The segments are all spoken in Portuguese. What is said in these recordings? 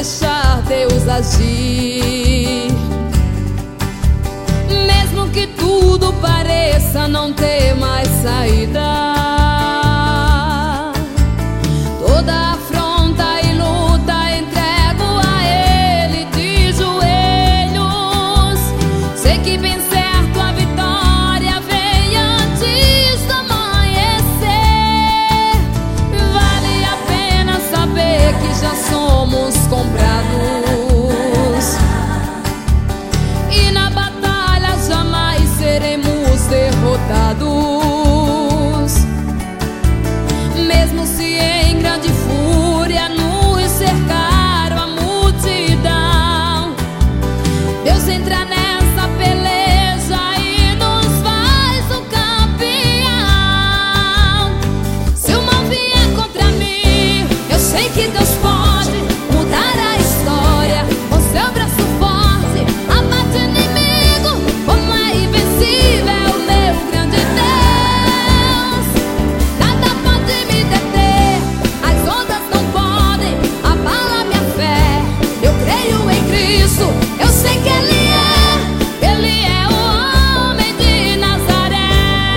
deixar Deus agir. Mesmo que tudo pareça não ter mais saída, toda afronta e luta entrego a Ele de joelhos. Sei que bem certo a vitória vem antes do amanhecer. Vale a pena saber que já somos comprados, e na batalha jamais seremos derrotados. Mesmo se em grande fúria nos cercaram a multidão, Deus entra nessa peleja e nos faz um campeão. Se o mal vier contra mim, eu sei que Deus pode mudar a história com seu braço forte. Abate inimigo, como é invencível meu grande Deus. Nada pode me deter, as ondas não podem abalar minha fé. Eu creio em Cristo, eu sei que Ele é o homem de Nazaré.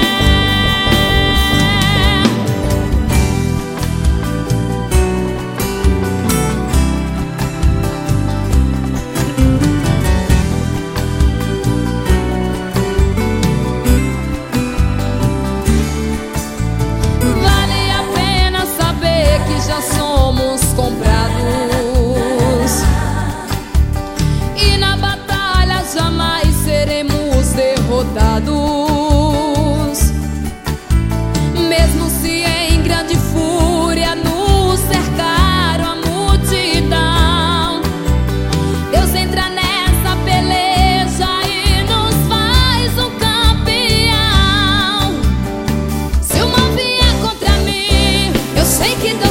Vale a pena saber que já somos comprados, e na batalha jamais seremos derrotados. Mesmo se em grande fúria nos cercaram a multidão, Deus entra nessa peleja e nos faz um campeão. Se o mal vier contra mim, eu sei que Deus